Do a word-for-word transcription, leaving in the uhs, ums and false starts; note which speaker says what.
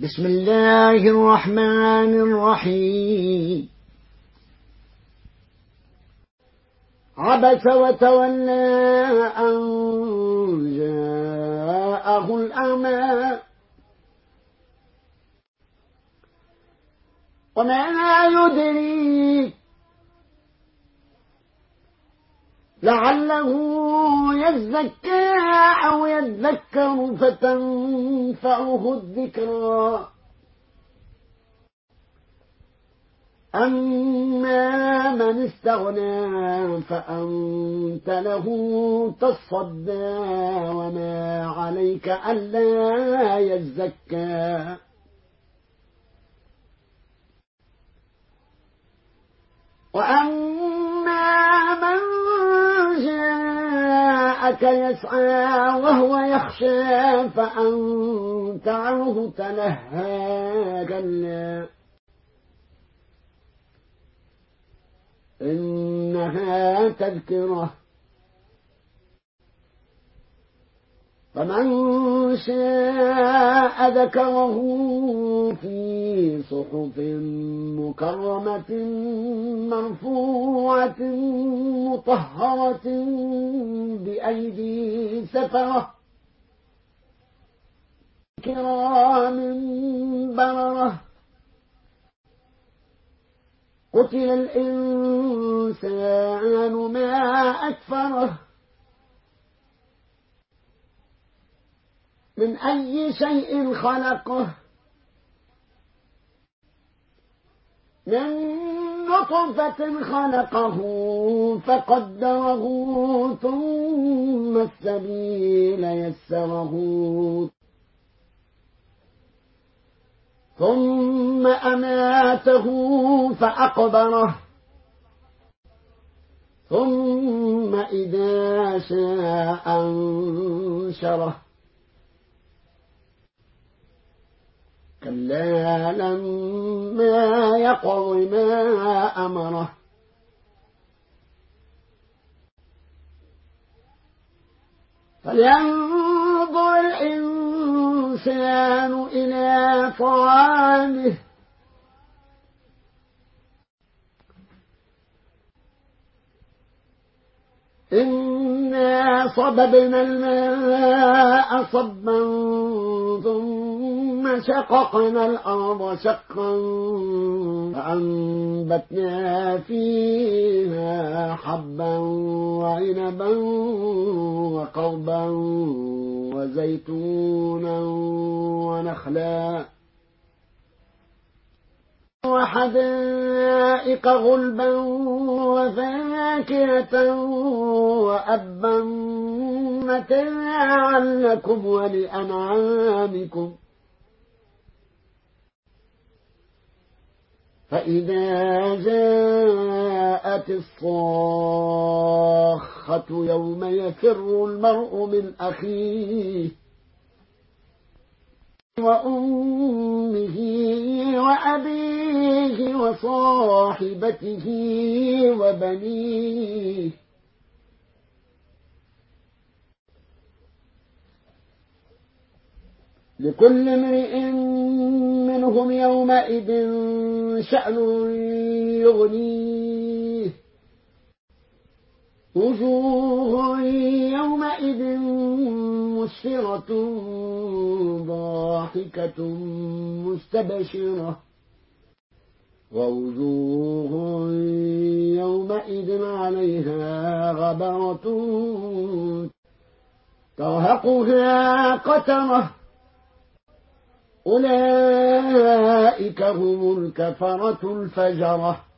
Speaker 1: بسم الله الرحمن الرحيم. عبس وتولى أن جاءه الأعمى وما يدريك لعله يزكى أو يذكر فتنفعه الذكرى. أما من استغنى فأنت له تصدى وما عليك ألا يزكى. وأما من جاءك يسعى وهو يخشى فأنت عنه تلهى. كلا إنها تذكرة فمن شاء ذكره في صحف مكرمة مرفوعة مطهرة بأيدي سفرة كرام بررة. قتل الإنسان ما أكفره من أي شيء خلقه من نطفة خلقه فقدره ثم السبيل يسره ثم أماته فأقبره ثم إذا شاء أنشره. كلا لما يقض ما أمره فلينظر الإنسان إلى طعامه إنا صببنا الماء صبا ثم شققنا الأرض شقا فأنبتنا فيها حبا وعنبا وقضبا وزيتونا ونخلا وحدائق غلبا وفاكهة وأبا متاعا لكم ولأنعامكم. فإذا جاءت الصاخة يوم يفر المرء من أخيه وأمه وأبيه وصاحبته وبنيه لكل امرئ منهم يومئذ شأن يغنيه. وجوه يومئذ مسفرة ضاحكة مستبشرة ووجوه يومئذ عليها غبرة ترهقها قترة أولئك هم الكفرة الفجرة.